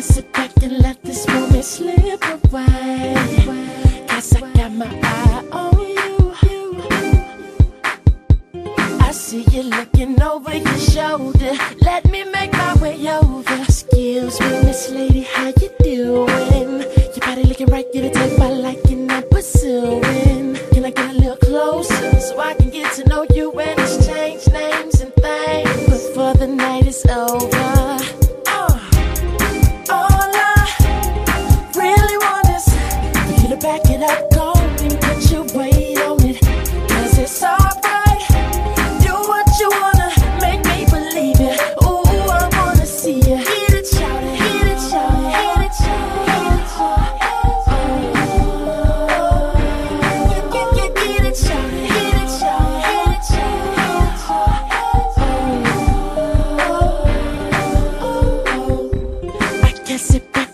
sit back and let this moment slip away. 'Cause I got my eye on you. I see you looking over your shoulder. Let me make my way over. Excuse me, Miss Lady, how you doing? Your body looking right, get a type I like and I'm pursuing. Can I get a little closer so I can get to know you and exchange names and things before the night is over? All I really want is for you to back it up, go and put your weight on it. 'Cause it's alright, do what you wanna, make me believe it. Ooh, I wanna see you hit it, shout it, hit it, shout it, hit it, shout it, hit it, shout it. Get it, shout it, hit it, shout it, hit it, shout it, hit it, shout it. I guess it